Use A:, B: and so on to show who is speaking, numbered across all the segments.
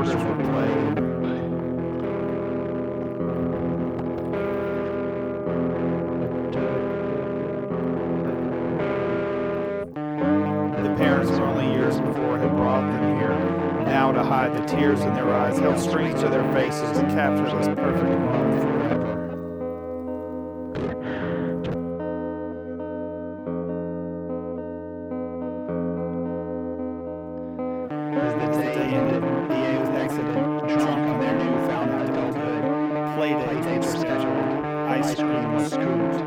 A: borders were played. The parents who only years before had brought them here, now to hide the tears in their eyes, held strings to their faces and capture this perfect moment forever. As the day ended, the A's exited, drunk on their newfound adulthood. Play dates were scheduled, ice cream was scooped.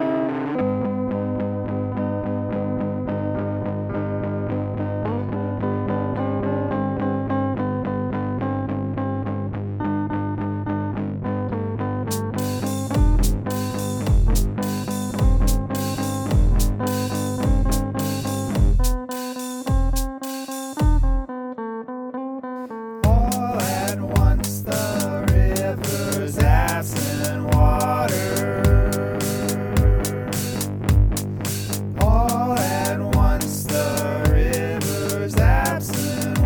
A: All at once the river's absent water. All at once the river's absent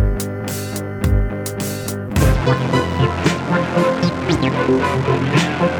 A: water.